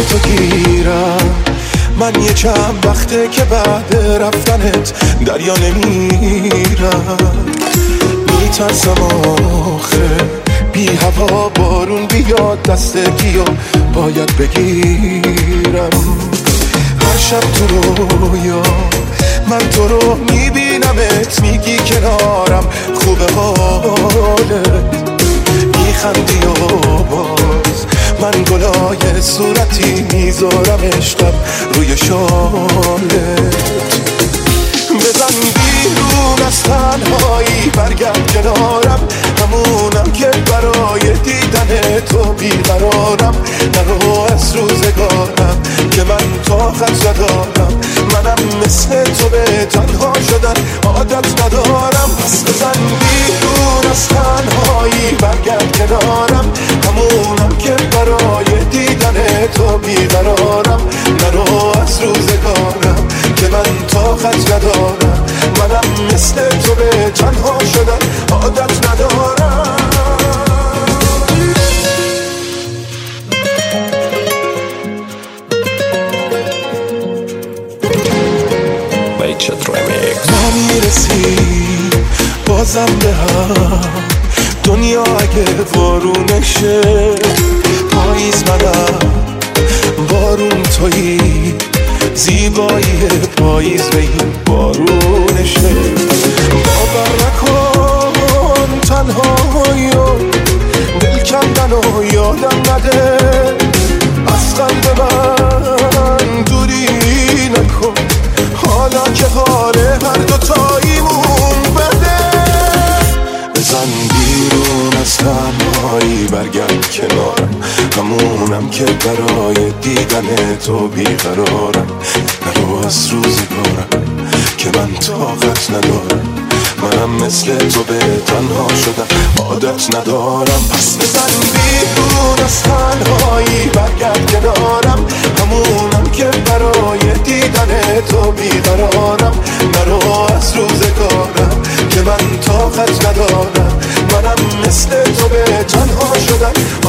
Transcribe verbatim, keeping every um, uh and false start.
تو گیرم. من یه چند وقته که بعد رفتنت دریا نمیرم. میترسم آخه بی هوا بارون بیاد دست کیو باید بگیرم. هر شب تو رویا من تو رو میبینمت، میگی کنارم خوبه حالت، میخندی و باز من گلای صورتی میذارم عشقم روی شالت. بزن بیرون از تنهایی برگرد کنارم، همونم که برای دیدن تو بیقرارم. نرو از روزگارم که من طاقت ندارم، منم مثل تو به تنها شدن عادت ندارم. پس بزن بیرون از تنهایی برگرد کنارم، همونم که برای دیدن تو بیقرارم. نرو از روزگارم که من طاقت ندارم، منم مثل تو به تنها شدن عادت ندارم. ما میرسیم بازم به هم، دنیا اگه بارونشه پاییز منم، بارون تویی، زیبایی پاییز به این بارونشه. باور نکن تنهایی و دل کندن و یادم نده، از قلب من دوری نکن حالا که حال هر دوتاییمون بده. بزن بیرون از تنهایی برگرد کنارم، همونم که برای دیدن تو بیقرارم. نرو از روزگارم که من طاقت ندارم، منم مثل تو به تنها شدم عادت ندارم. پس بزن بیرون از تنهایی برگرد کنارم، همونم که برای دیدن تو بیقرارم. نرو از روزگارم که من طاقت ندارم، منم مثل تو به تنها شدم